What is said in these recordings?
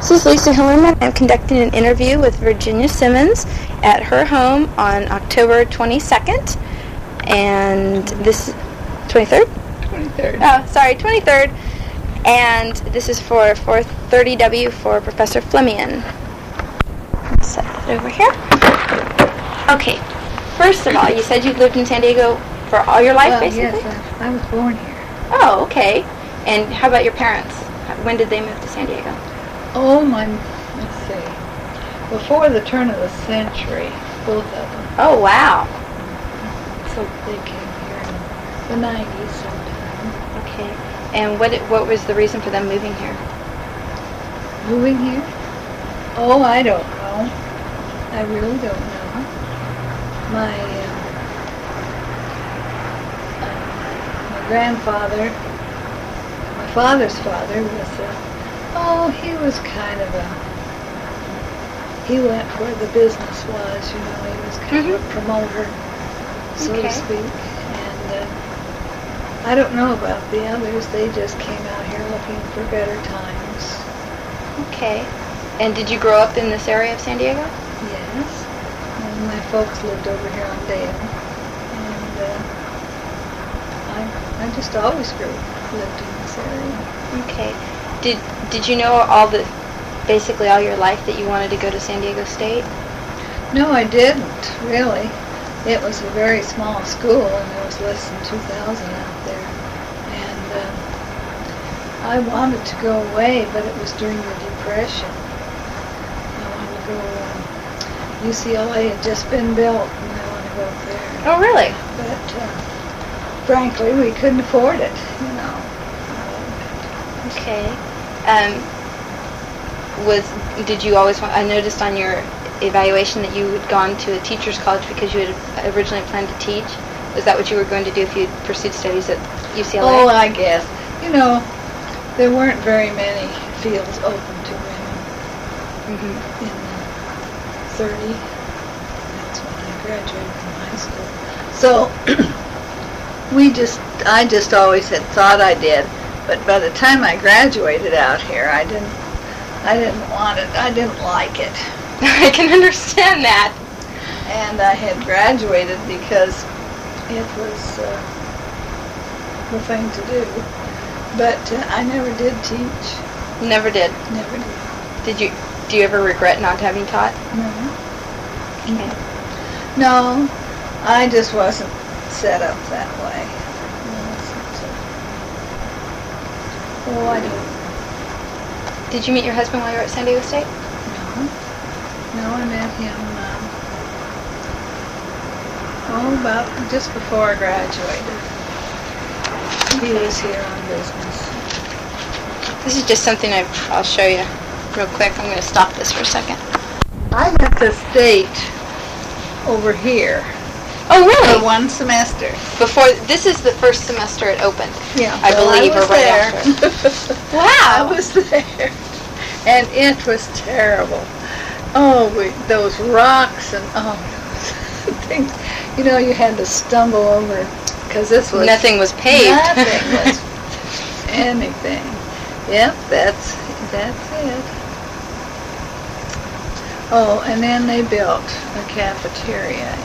This is Lisa Hillerman. I'm conducting an interview with Virginia Simmons at her home on October 22nd. And this... 23rd? 23rd. Oh, sorry, 23rd. And this is for 430W for Professor Flemian. Let's set that over here. Okay. First of all, you said you lived in San Diego for all your life, basically? Yes, I was born here. Oh, okay. And how about your parents? When did they move to San Diego? Oh, let's see. Before the turn of the century, both of them. Oh, wow. So they came here in the 90s sometime. Okay. And what was the reason for them moving here? Moving here? Oh, I don't know. I really don't know. My grandfather, my father's father was, he was kind of he went where the business was, he was kind of a promoter, so to speak. And I don't know about the others, they just came out here looking for better times. Okay. And did you grow up in this area of San Diego? Yes. And my folks lived over here on Dale. And I just always lived in this area. Okay. Did you know basically all your life that you wanted to go to San Diego State? No, I didn't, really. It was a very small school, and there was less than 2,000 out there. And I wanted to go away, but it was during the Depression. I wanted to go, UCLA had just been built, and I wanted to go there. Oh, really? But frankly, we couldn't afford it, Okay. Did you always want, I noticed on your evaluation that you had gone to a teacher's college because you had originally planned to teach. Was that what you were going to do if you had pursued studies at UCLA? Oh, I guess. There weren't very many fields open to women in the 30s. That's when I graduated from high school. So I just always had thought I did, but by the time I graduated out here, I didn't want it. I didn't like it. I can understand that. And I had graduated because it was the thing to do. But I never did teach. Never did? Never did. Do you ever regret not having taught? No. Okay. No, I just wasn't set up that way. Oh, I don't. Did you meet your husband while you were at San Diego State? No, I met him, about just before I graduated. He was here on business. This is just something I'll show you real quick. I'm going to stop this for a second. I went to State over here. Oh, really? For one semester. This is the first semester it opened. Yeah. I believe, or right after. Wow. I was there. And it was terrible. Oh, those rocks and things. You had to stumble over because this was... Nothing was paved. Nothing was anything. Yep, that's it. Oh, and then they built a cafeteria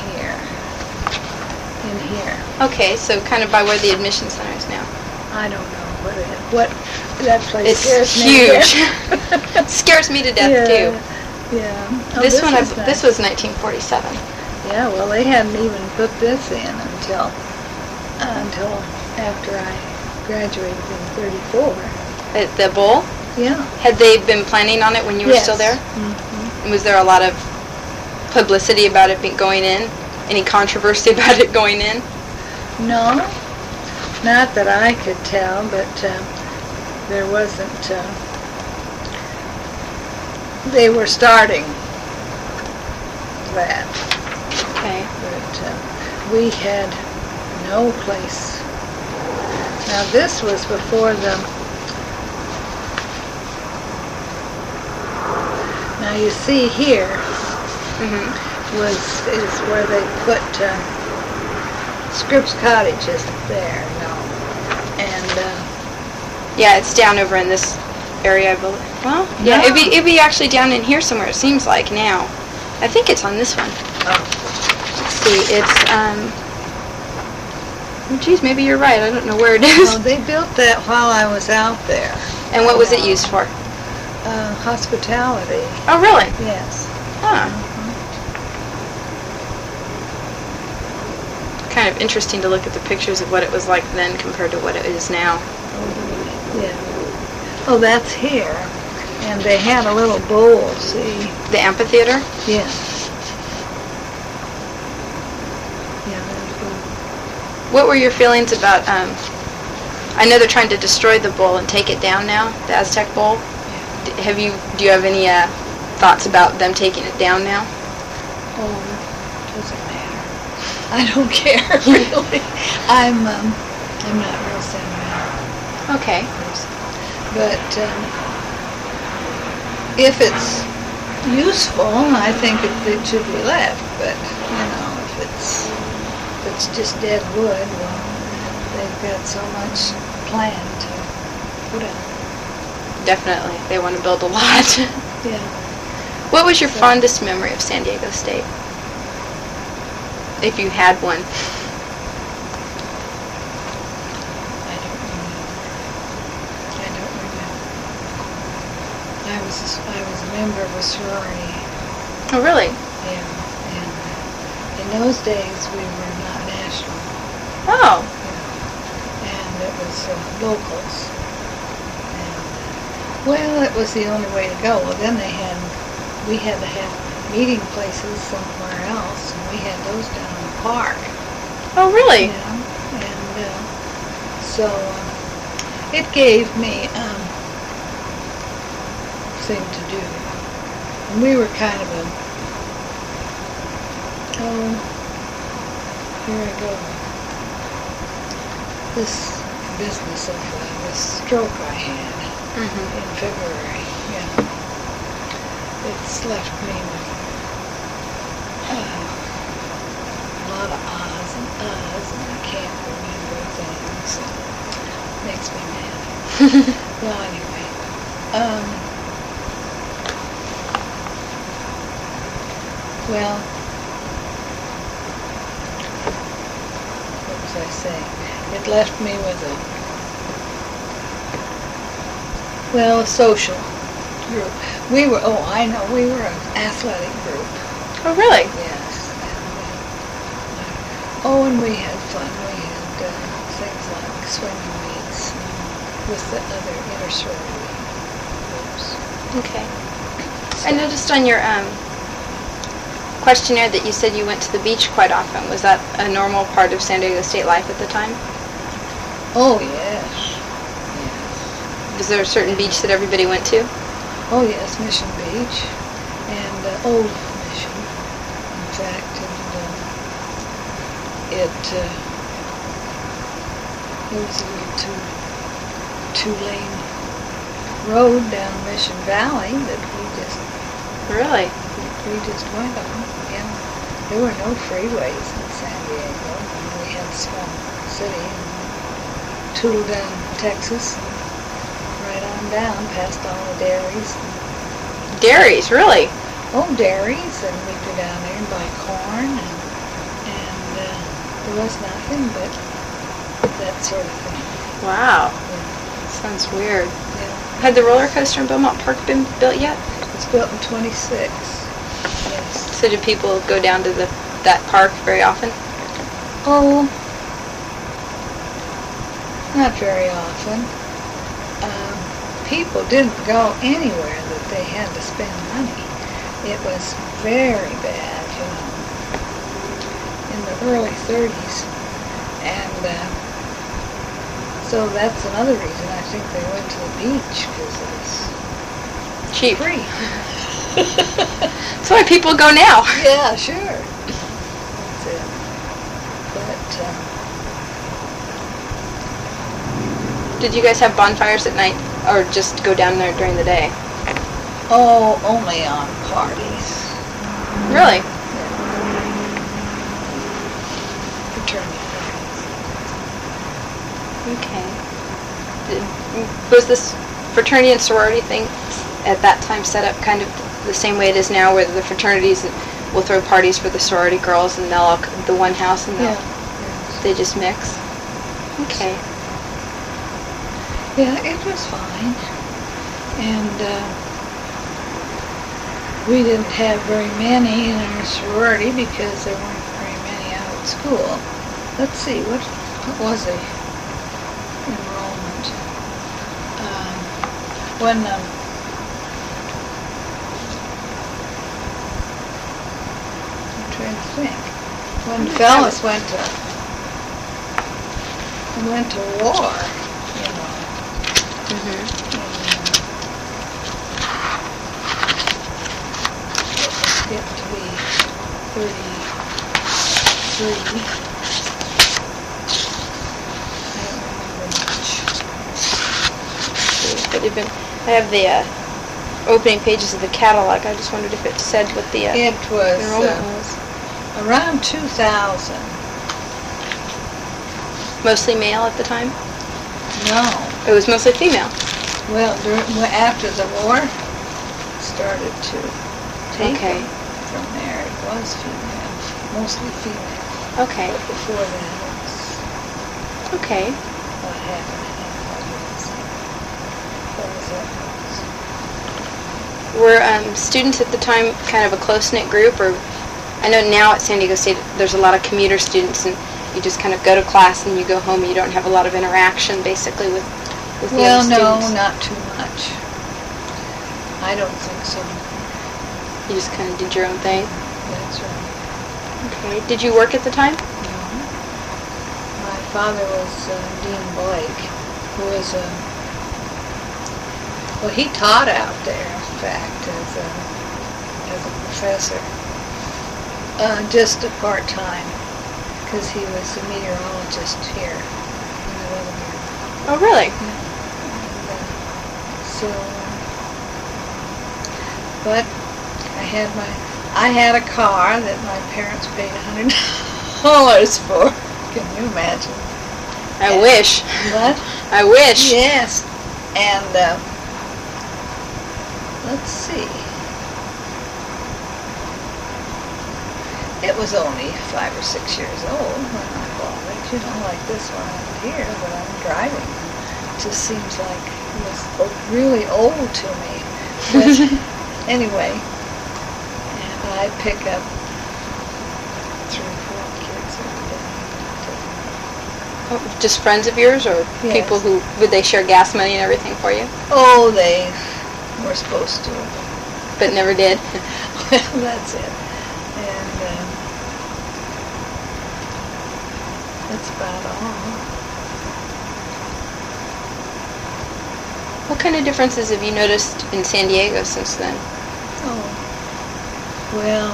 in here. Okay, so kind of by where the admission center is now. I don't know what that place it's scares huge. me. It scares me to death too. Yeah. Oh, this was 1947. Yeah, well, they hadn't even put this in until after I graduated in '34. At the bowl? Yeah. Had they been planning on it when you were still there? Mm-hmm. Was there a lot of publicity about it going in? Any controversy about it going in? No, not that I could tell, but there wasn't. They were starting that. Okay. But we had no place. Now this was before Now you see here is where they put Scripps Cottage isn't there, no. And yeah, it's down over in this area, I believe. Well, yeah, No. it'd be actually down in here somewhere, it seems like now. I think it's on this one. Oh. Let's see, it's, oh, geez, maybe you're right. I don't know where it is. Well, they built that while I was out there. And what was it used for? Hospitality. Oh, really? Yes. Huh. Kind of interesting to look at the pictures of what it was like then compared to what it is now. Yeah. Oh, that's here. And they had a little bowl, see? The amphitheater? Yeah. Yeah, that's good. What were your feelings about, I know they're trying to destroy the bowl and take it down now, the Aztec bowl. Do you have any thoughts about them taking it down now? Oh, doesn't matter. I don't care, really. I'm not real sentimental. Okay. But if it's useful, I think it should be left. But if it's just dead wood, well, they've got so much planned to put on. Definitely. They want to build a lot. Yeah. What was your fondest memory of San Diego State? If you had one. I don't remember. I was a member of a sorority. Oh, really? Yeah. And in those days we were not national. Oh. And it was locals. And well, it was the only way to go. Well, then we had to have meeting places somewhere else, and we had those down in the park. Oh, really? And so it gave me thing to do. And we were kind of here I go. This business of this stroke I had in February, it's left me with a lot of ahs and uhs, and I can't remember things. So it makes me mad. Well, anyway, what was I saying? It left me with a social group. We were an athletic group. Oh, really? Yes. And we had fun. We had things like swimming meets with the other inter-sorority groups. Okay. I noticed on your questionnaire that you said you went to the beach quite often. Was that a normal part of San Diego State life at the time? Oh, yes. Yes. Was there a certain beach that everybody went to? Oh, yes, Mission Beach, and Old Mission, in fact, and there was a little two-lane road down Mission Valley that Really? we just went on. Yeah, there were no freeways in San Diego. We had a small city in Tulaldan, Texas. Right on down past all the dairies. Dairies, really? Oh, dairies, and we'd go down there and buy corn, and there was nothing but that sort of thing. Wow. Yeah. Sounds weird. Yeah. Had the roller coaster in Beaumont Park been built yet? It was built in 26. Yes. So do people go down to that park very often? Oh, not very often. People didn't go anywhere that they had to spend money. It was very bad, in the early 30s. And so that's another reason I think they went to the beach, because it was Cheap. free. That's why people go now. Yeah, sure. That's it. But Did you guys have bonfires at night, or just go down there during the day? oh, only on parties. Really? Fraternity parties. Okay. Was this fraternity and sorority thing at that time set up kind of the same way it is now, where the fraternities will throw parties for the sorority girls, and they'll all come to the one house, and they just mix? Okay. Yeah, it was fine. And we didn't have very many in our sorority because there weren't very many out at school. Let's see, what was the enrollment? When I'm trying to think. When fellas went to war, you know. Get to be 33. I don't remember much. But I have the opening pages of the catalog. I just wondered if it said what the It was enrollment was. around 2,000. Mostly male at the time? No. It was mostly female. Well, after the war, started to take Okay. them from there. It was female, mostly female. Okay. But before that, it was Okay. about half and half, I guess. What was that? Were students at the time kind of a close-knit group, or I know now at San Diego State there's a lot of commuter students, and you just kind of go to class and you go home and you don't have a lot of interaction basically with the Well, other no, students. not too much. I don't think so. You just kind of did your own thing. That's right. Okay. Did you work at the time? No. My father was Dean Blake, who was well, he taught out there, in fact, as a professor, just a part-time, because he was a meteorologist here in the weather bureau. Oh, really? So, but I had a car that my parents paid $100 for. Can you imagine? I wish. What? I wish. Yes. And let's see. It was only 5 or 6 years old when I bought it. You know, like this one out here that I'm driving. It just seems like it was really old to me. But anyway, and I pick up 3 or 4 kids every day. Oh, just friends of yours, or Yes. people who would they share gas money and everything for you, Oh, they were supposed to. but never did? Well, that's it. And that's about all. What kind of differences have you noticed in San Diego since then? Oh, well,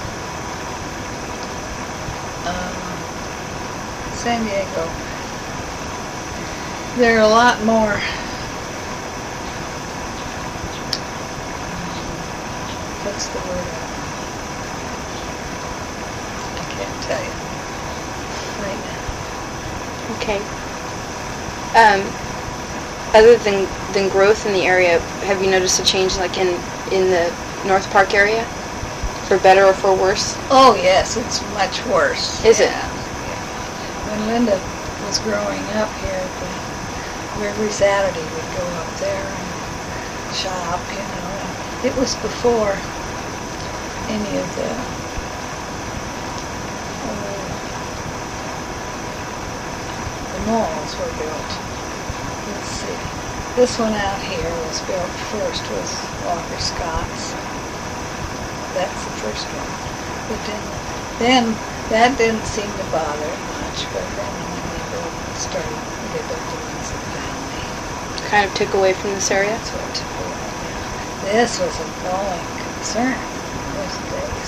San Diego, there are a lot more what's the word? I can't tell you right now. Okay. Other than growth in the area, have you noticed a change, like in the North Park area, for better or for worse? Oh yes, it's much worse. Is it? Yeah. When Linda was growing up here, every Saturday we'd go up there and shop, you know. And it was before any of the malls were built. Let's see. This one out here was built first, was Walker Scott's. That's the first one. But then that didn't seem to bother much, but then when they built the ones at Valley. Kind of took away from this area? That's what took away. This was a going concern in those days.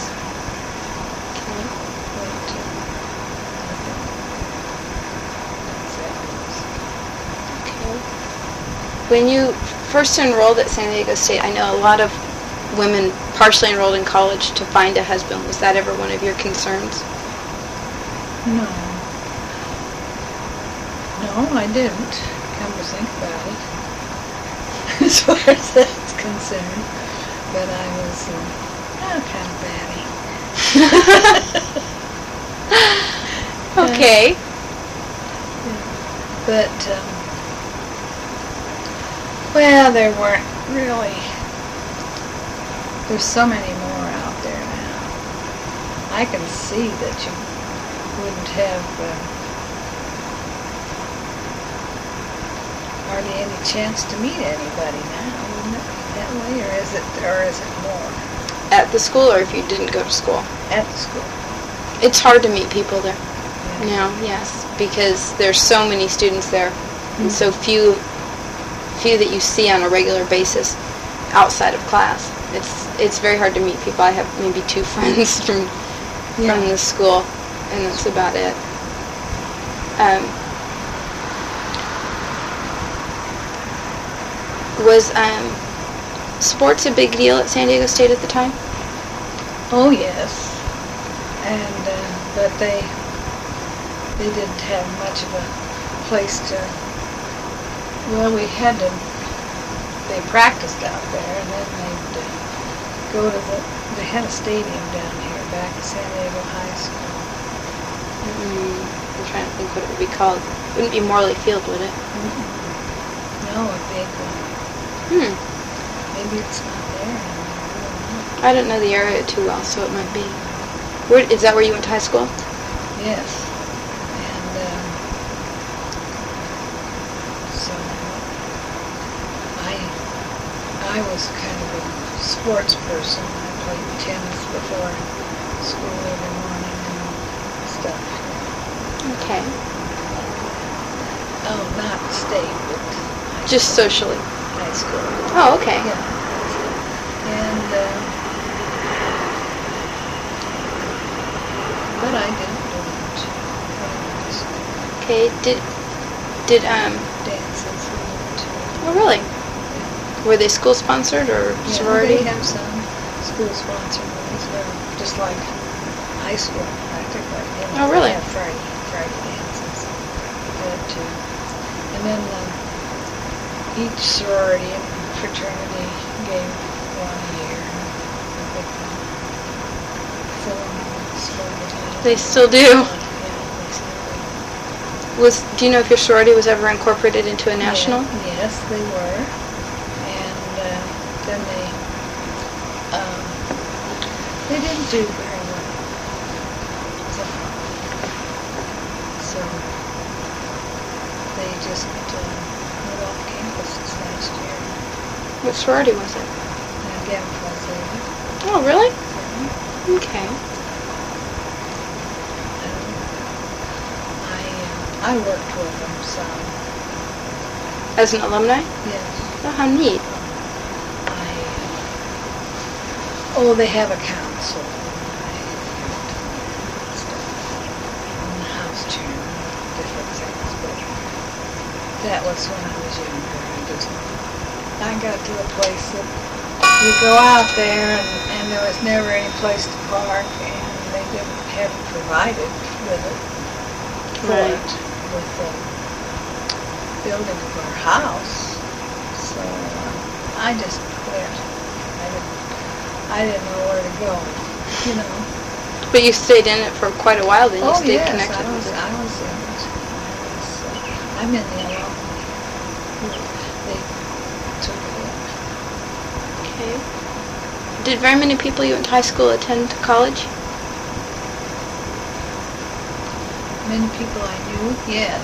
When you first enrolled at San Diego State, I know a lot of women partially enrolled in college to find a husband. Was that ever one of your concerns? No. No, I didn't. Come to think about it. as far as that's concerned. But I was kind of batty. Okay. But, well, there weren't really, there's so many more out there now. I can see that you wouldn't have hardly any chance to meet anybody now, wouldn't it be that way, or is it more? At the school, or if you didn't go to school? At the school. It's hard to meet people there. Yeah. No, yes, because there's so many students there, and so few that you see on a regular basis outside of class. It's very hard to meet people. I have maybe 2 friends from the school, and that's about it. Was sports a big deal at San Diego State at the time? Oh yes, and but they didn't have much of a place to. Well, they practiced out there, and then they'd go to they had a stadium down here back at San Diego High School. I'm trying to think what it would be called. It wouldn't be Morley Field, would it? No, a big one. Maybe it's not there anymore. I don't know the area too well, so it might be. Is that where you went to high school? Yes. And so I was kind of a sports person. I played tennis before school every morning and stuff. Okay. Oh, not state, but just socially. High school. Oh, okay. Yeah. And but I didn't do much. Okay. Did dances we went to. Oh, really? Were they school sponsored or sorority? They have some school sponsored ones. They're just like high school practically. Oh, really? They have Friday dances. But and then each sorority and fraternity gave one a year. They still do. Yeah, they still do. Do you know if your sorority was ever incorporated into a national? Yes, they were. And then they didn't do very well. So they just went off campus this last year. What sorority was it? Again, Plaza. Oh, really? Okay. I worked with them some. As an alumni? Yes. Oh, how neat. They have a council. And the house chairman, different things, but that was when I was younger. I got to a place that you go out there and there was never any place to park, and they hadn't provided with it. Right. With the building of our house. So I just quit. I didn't know where to go, you know. But you stayed in it for quite a while then. You stayed yes, connected with it. I was in it. I'm in the alumni. They took it in. Okay. Did very many people you went to high school attend college? Many people I knew, yes.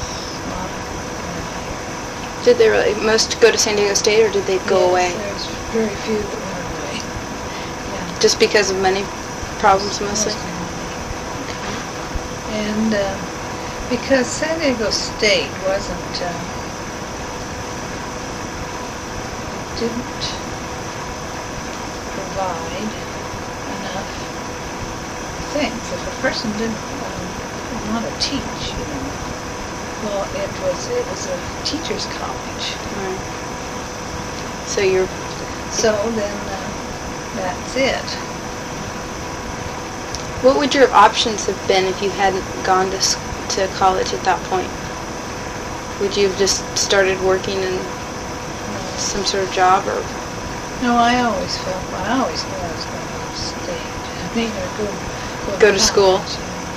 Did they really most go to San Diego State, or did they go away? There's very few that went away. Yeah. Just because of money problems mostly? And because San Diego State didn't provide enough things. If a person didn't want to teach, you know. Well, it was a teacher's college. Right. So then that's it. What would your options have been if you hadn't gone to college at that point? Would you have just started working and some sort of job or? No, I always knew I was going to go to stage. I mean, or Go to school. college, you know.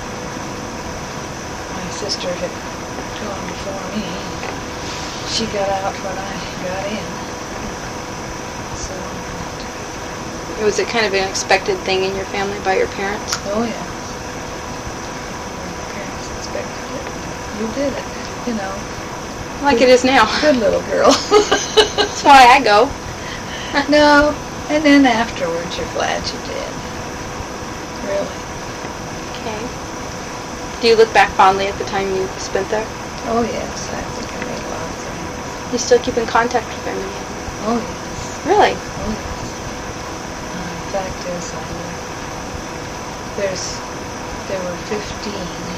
My sister had gone before me. She got out when I got in. So, Was it kind of an expected thing in your family by your parents? oh yeah. My parents expected it. You did it, you know. Like it is now. Good little girl. That's why I go. No, and then afterwards you're glad you did. Really. Okay. Do you look back fondly at the time you spent there? Oh yes, I think I made a lot of friends. You still keep in contact with them? Oh yes, Really? oh yes. The fact is, there were 15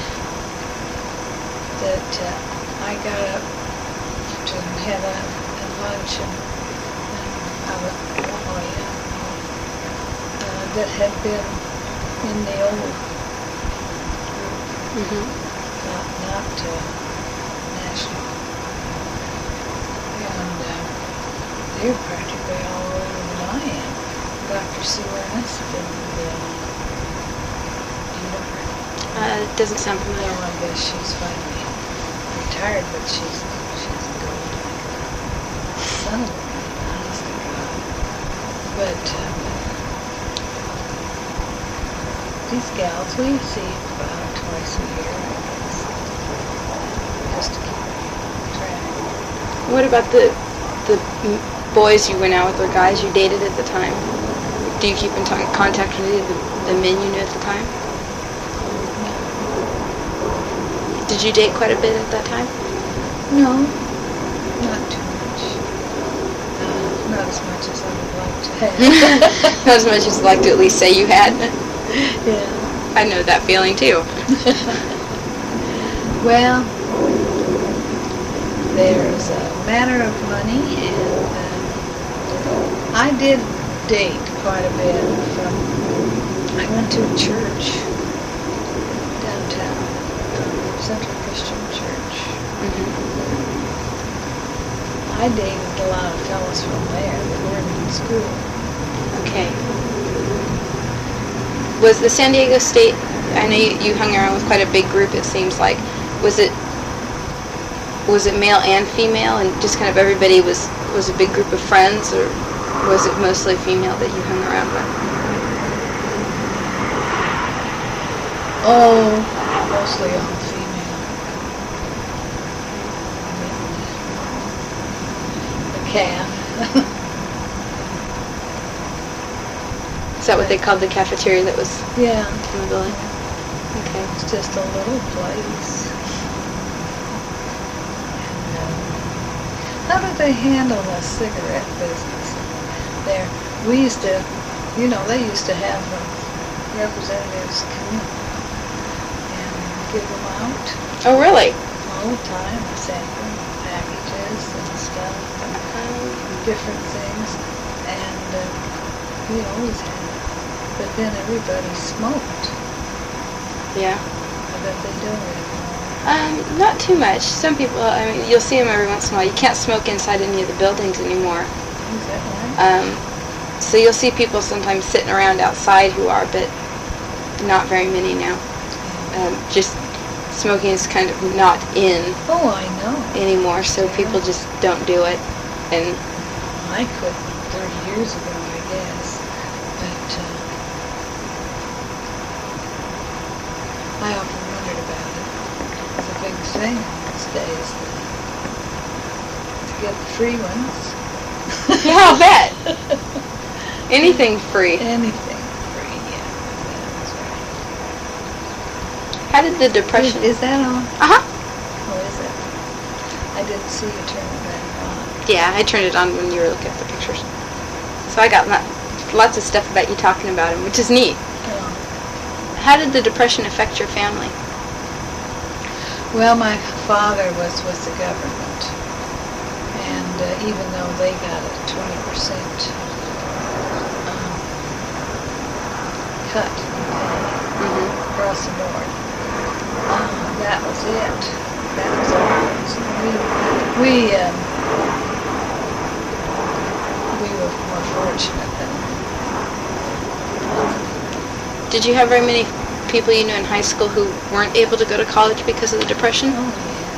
that I got up to have a lunch and that had been in the old group, Mm-hmm. not national. And they were practically all older than I am. Dr. Sue Ernest and It doesn't sound familiar. well, I guess she's finally retired, but she's a gold digger. Son of a gun, honest to God. But these gals we see about twice a year, I guess, just to keep track. What about the boys you went out with or guys you dated at the time? Do you keep in contact with the men you knew at the time? Did you date quite a bit at that time? No, not too much. Not as much as I would like to have. Not as much as I'd like to at least say you had. Yeah. I know that feeling too. Well, there's a matter of money, and I did date quite a bit I went to a church downtown, Central Christian Church. Mm-hmm. I dated a lot of fellows from there that weren't in school. Okay. Was the San Diego State, I know you hung around with quite a big group, it seems like. Was it male and female, and just kind of everybody was a big group of friends, or was it mostly female that you hung around with? Oh, mostly all female. The calf. Is that what they called the cafeteria that was Yeah. in the building? Okay. It's just a little place. How do they handle the cigarette business there? We used to, they used to have representatives come in and give them out Oh, really? all the time. I sent them packages and stuff, different things, and we always had it. But then everybody smoked. Yeah. I bet they don't anymore. Not too much. Some people, you'll see them every once in a while. You can't smoke inside any of the buildings anymore. Is that right? So you'll see people sometimes sitting around outside who are, but not very many now. Just smoking is kind of not in Oh, I know. anymore, so Yeah. people just don't do it. And I couldn't 30 years ago, I guess. But I often wondered about it. It's a big thing these days to get the free ones. yeah, I'll bet. Anything free. Anything free, yeah. That's How did the right. Depression... Is that on? Uh-huh. Oh, is it? I didn't see you turn it back on. Yeah, I turned it on when you were looking at the pictures. So I got lots of stuff about you talking about him, which is neat. Oh. How did the Depression affect your family? Well, my father was with the government, and even though they got a 20% cut in pay Mm-hmm. across the board, that was it. That was all. more fortunate than. Did you have very many people you knew in high school who weren't able to go to college because of the Depression? Oh,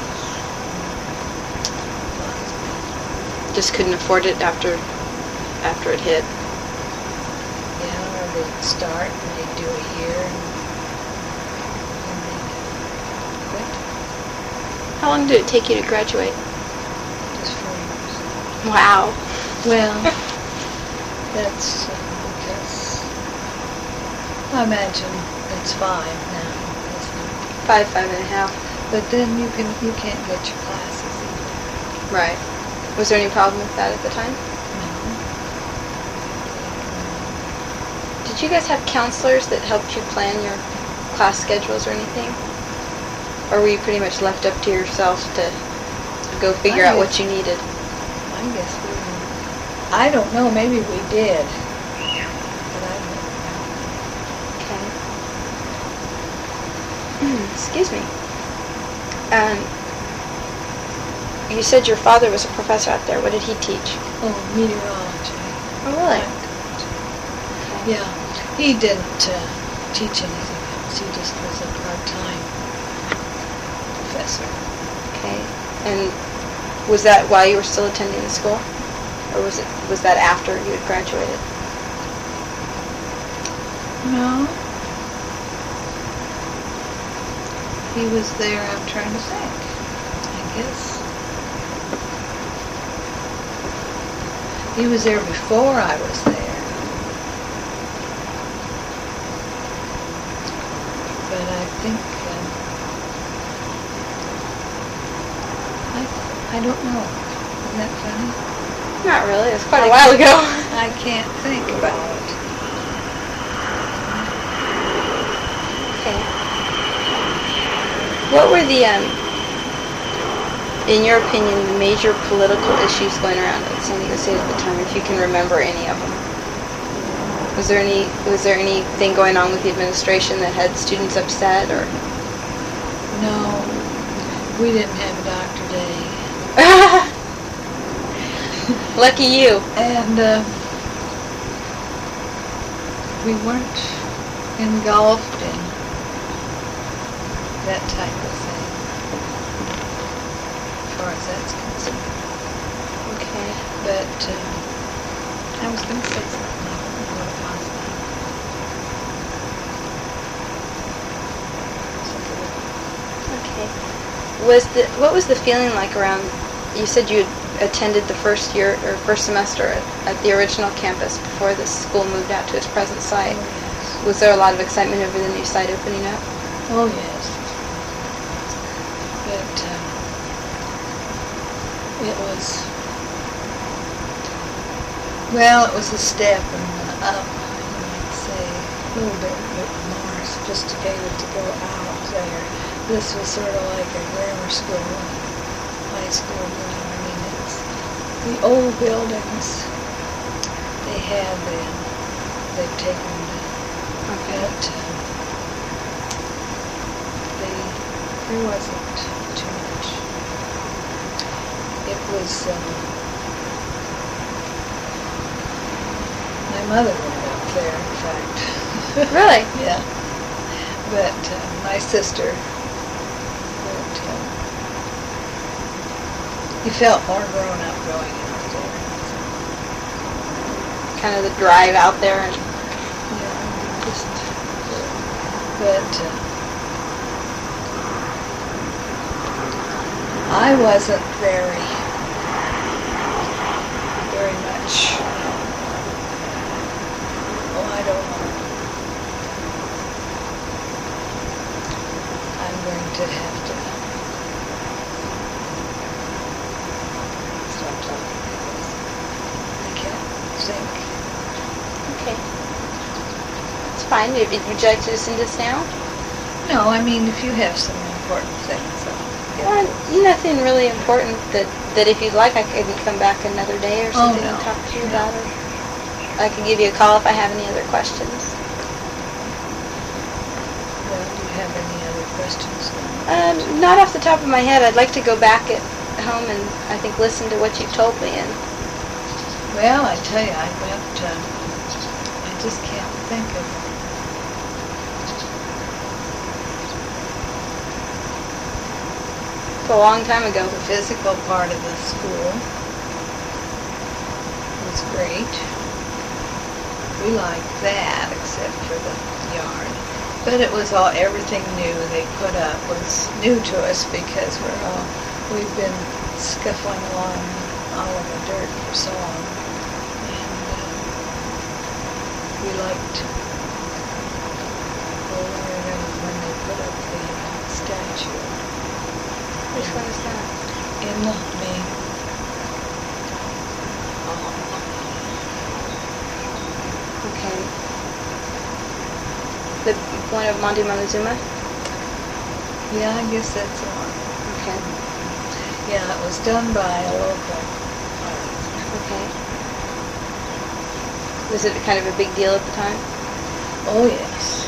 Just couldn't afford it after it hit. yeah, or they'd start and they'd do a year and they'd quit. How long did it take you to graduate? Just 4 years. Wow. Well, that's because I imagine it's 5 now, isn't it? 5.5. But then you can't get your classes either. Right. Was there any problem with that at the time? No. Did you guys have counselors that helped you plan your class schedules or anything? Or were you pretty much left up to yourself to go figure out what you needed? I guess we were. I don't know. Maybe we did. But I don't know. Okay. Excuse me. You said your father was a professor out there. What did he teach? Oh, meteorology. Oh, really? Yeah. He didn't teach anything else. He just was a part-time professor. Okay. And was that while you were still attending the school? Or was that after you had graduated? No. He was there, I'm trying to think. I guess. He was there before I was there. But I think, I don't know. Isn't that funny? Not really. It was quite a while ago. I can't think about it. Okay. What were the, in your opinion, the major political issues going around at San Diego State at the time, if you can remember any of them? Was there anything going on with the administration that had students upset, or? No, we didn't have a Dr. Day. Lucky you. And we weren't engulfed in that type of thing, as far as that's concerned. Okay. But I was going to say something. I don't know what it was now. Okay. What was the feeling like around? You said you had attended the first year or first semester at the original campus before the school moved out to its present site. Oh, yes. Was there a lot of excitement over the new site opening up? Oh, yes. But it was, well, it was a step up, you might say, a little bit more sophisticated to go out there. This was sort of like a grammar school, high school, you know. I mean, it's the old buildings they had then, they've taken down. Okay. But there wasn't too much. It was, my mother went up there, in fact. Really? Yeah. But my sister, you felt more grown up going out there. Kind of the drive out there and. Yeah, just, but I wasn't very much, I don't know. I'm going to have to stop talking because I can't think. Okay. It's fine. Would you like to listen to this now? No, I mean, if you have some important things, Well, nothing really important that if you'd like I could come back another day or something no. and talk to you about it. I could give you a call if I have any other questions. Well, do you have any other questions? Not off the top of my head. I'd like to go back at home and I think listen to what you've told me and Well, I tell you, I just can't think of. It's a long time ago. The physical part of the school was great. We liked that, except for the yard. But it was everything new they put up was new to us because we've been scuffling along all of the dirt for so long. And we liked, I remember when they put up the statue. Which one is that? In the main. Okay. The one of Monty Montezuma? Yeah, I guess that's the one. Okay. Yeah, it was done by a local artist. Okay. Was it kind of a big deal at the time? Oh, yes.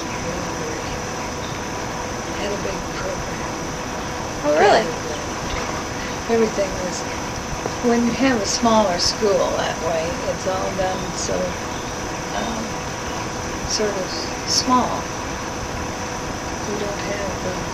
Had a big program. Oh, really? Everything was, when you have a smaller school that way, it's all done so sort of small. You don't have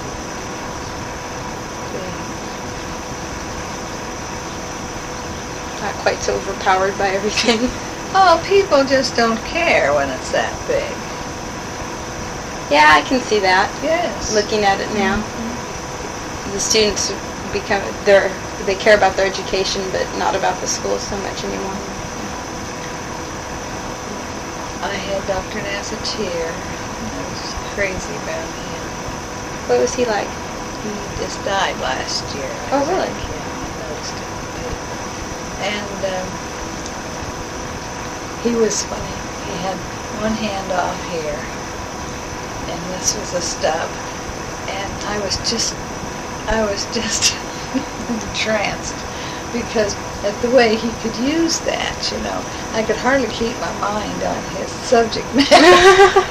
Not quite so overpowered by everything. Oh, people just don't care when it's that big. Yeah, I can see that. Yes. Looking at it now. Mm-hmm. The students they care about their education, but not about the school so much anymore. I had Dr. Nassatier. I was crazy about him. What was he like? He just died last year. Oh, really? I noticed it. And he was funny. He had one hand off here, and this was a stub. And I was just entranced because at the way he could use that, I could hardly keep my mind on his subject matter.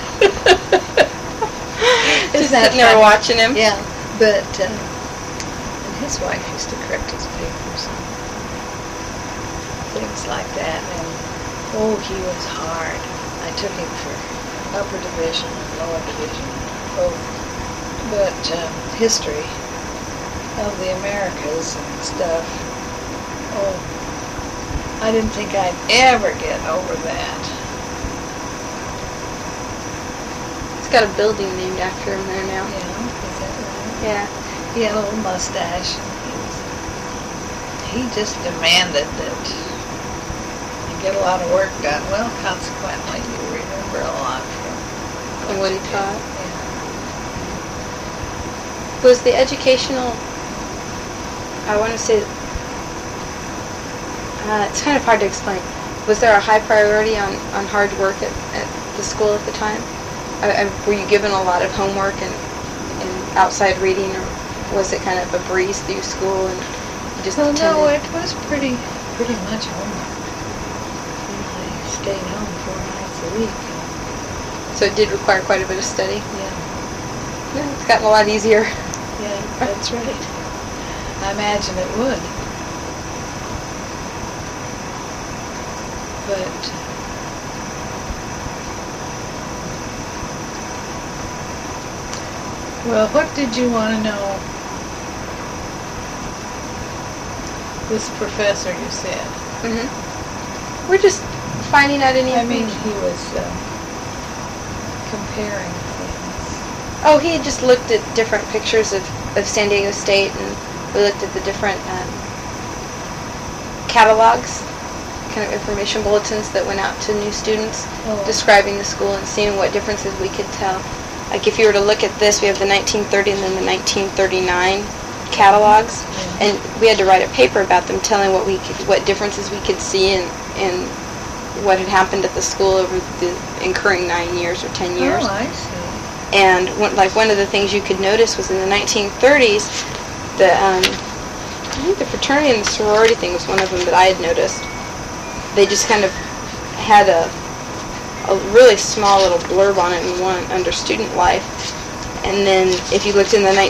Just sitting there watching him? Yeah, but and his wife used to correct his papers and things like that, and he was hard. I took him for upper division and lower division, both, but history of the Americas and stuff. I didn't think I'd ever get over that. He's got a building named after him there now. Yeah, is that right? Yeah. He had a little mustache, and he just demanded that you get a lot of work done. Well, consequently, you remember a lot from what he taught. Yeah. Was the educational, I want to say, it's kind of hard to explain. Was there a high priority on hard work at the school at the time? Were you given a lot of homework and outside reading, or was it kind of a breeze through school and you just attended? No, it was pretty much homework. I stayed home 4 nights a week. So it did require quite a bit of study? Yeah. Yeah, it's gotten a lot easier. Yeah, that's right. I imagine it would. But well, what did you want to know? This professor, you said. Mm-hmm. We're just finding out any. I mean, he was comparing things. Oh, he had just looked at different pictures of San Diego State, and we looked at the different catalogs, kind of information bulletins that went out to new students describing the school and seeing what differences we could tell. Like if you were to look at this, we have the 1930 and then the 1939 catalogs, and we had to write a paper about them, telling what differences we could see and what had happened at the school over the incurring 9 years or 10 years. Oh, I see. And one of the things you could notice was in the 1930s, I think the fraternity and the sorority thing was one of them that I had noticed. They just kind of had a really small little blurb on it and one under student life. And then if you looked in the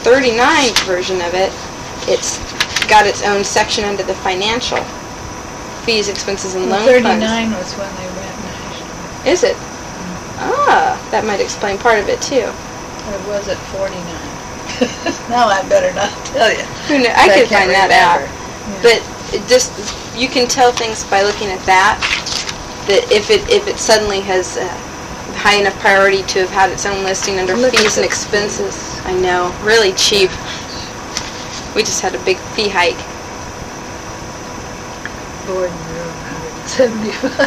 1939 version of it, it's got its own section under the financial. fees, expenses, and loan 39 funds. was when they went national. Is it? Ah, that might explain part of it too. Or was it 49? Now I better not tell you. Who knows? I could can't find that out. remember. But it just, you can tell things by looking at that. That if it suddenly has high enough priority to have had its own listing under Look fees at and this. expenses. I know, really cheap. We just had a big fee hike. Board and room, $175.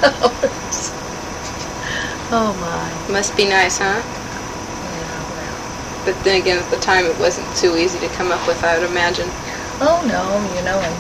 Oh my. Must be nice, huh? Yeah, well. But then again, at the time, it wasn't too easy to come up with, I would imagine. Oh no, and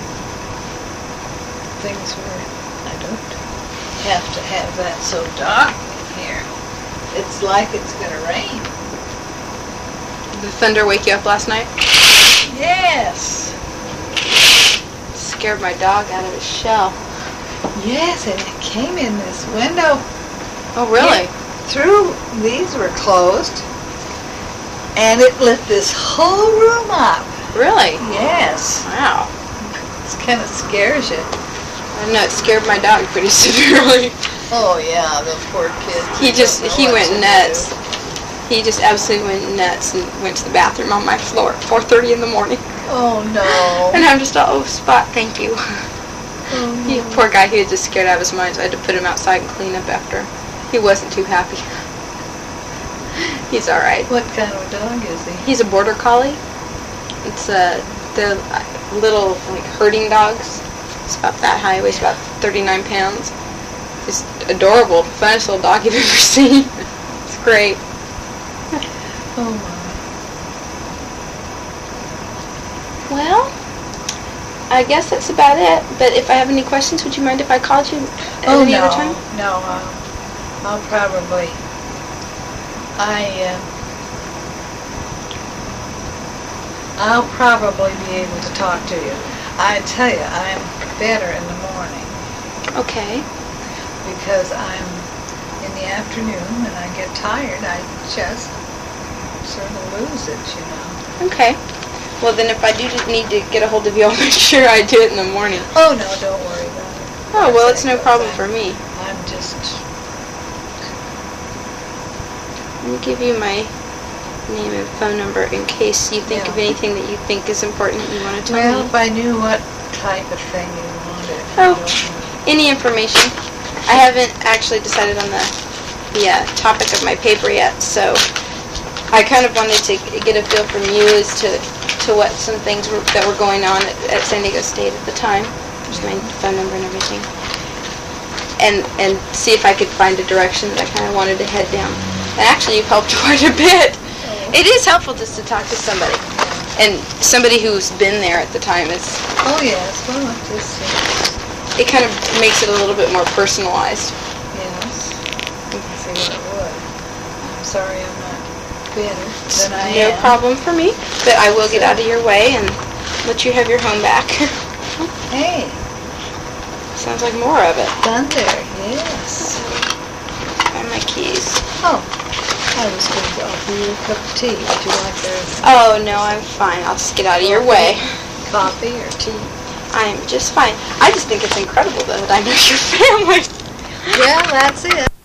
things were, I don't have to have that so dark in here. It's like it's gonna rain. Did the thunder wake you up last night? Yes. Scared my dog out of his shell. Yes, and it came in this window. Oh, really? Through, these were closed, and it lit this whole room up. Really? Yes. Wow. It kind of scares you. I don't know, it scared my dog pretty severely. Oh yeah, the poor kid. He went nuts. He just absolutely went nuts and went to the bathroom on my floor at 4:30 in the morning. Oh no. And I'm just all, oh, Spot, thank you. Oh, He, no. poor guy, he was just scared out of his mind, so I had to put him outside and clean up after. He wasn't too happy. He's alright. What kind of dog is he? He's a border collie. It's they're little like herding dogs. It's about that high, weighs about 39 pounds. Just adorable, funnest little dog you've ever seen. It's great. Oh my. Well, I guess that's about it. But if I have any questions, would you mind if I called you at any other time? No, I'll probably. I'll probably be able to talk to you. I tell you, I'm better in the morning Okay. because I'm in the afternoon and I get tired. I just sort of lose it, you know. Okay. Well, then if I do need to get a hold of you, I'll make sure I do it in the morning. Oh no, don't worry about it. Oh, well, it's no problem for me. I'm just. Let me give you my name and phone number in case you think of Yeah. anything that you think is important you want to tell Well, me. if I knew what type of thing you wanted. Oh, any information. I haven't actually decided on the topic of my paper yet, so I kind of wanted to get a feel from you as to what some things that were going on at San Diego State at the time. There's my phone number and everything. And see if I could find a direction that I kind of wanted to head down. And actually, you've helped quite a bit. It is helpful just to talk to somebody. And somebody who's been there at the time is, Oh yes, well, it just it kind of makes it a little bit more personalized. yes. You can see what it would. I'm sorry I'm not better than I No am. problem for me, but I will get out of your way and let you have your home back. Hey, Sounds like more of it. thunder, yes. And my keys. Oh, I was going to offer you a cup of tea. Would you like the Oh, no, I'm fine. I'll just get out of your way. coffee or tea? I'm just fine. I just think it's incredible, though, that I know your family. Yeah, that's it.